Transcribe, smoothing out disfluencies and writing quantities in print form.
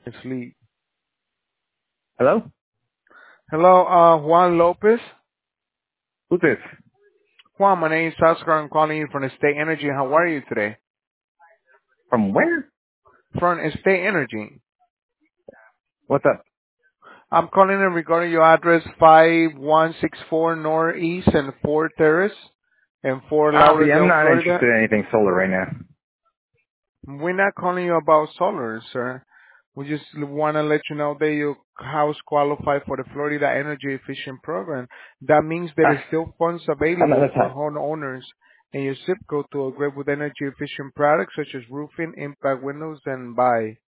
Sleep. Hello? Hello, Juan Lopez. Who's this? Juan, my name is Oscar. I'm calling you from State Energy. How are you today? From where? From State Energy. What's up? I'm calling in regarding your address 5164 Northeast and 4 Terrace in Fort Obviously, I'm Lauderdale, not Florida. interested in anything solar right now. We're not calling you about solar, sir. We just want to let you know that your house qualifies for the Florida Energy Efficient Program. That means there is Ah, still funds I'm not available the for type. homeowners in your zip code to upgrade with energy efficient products such as roofing, impact windows, and buy.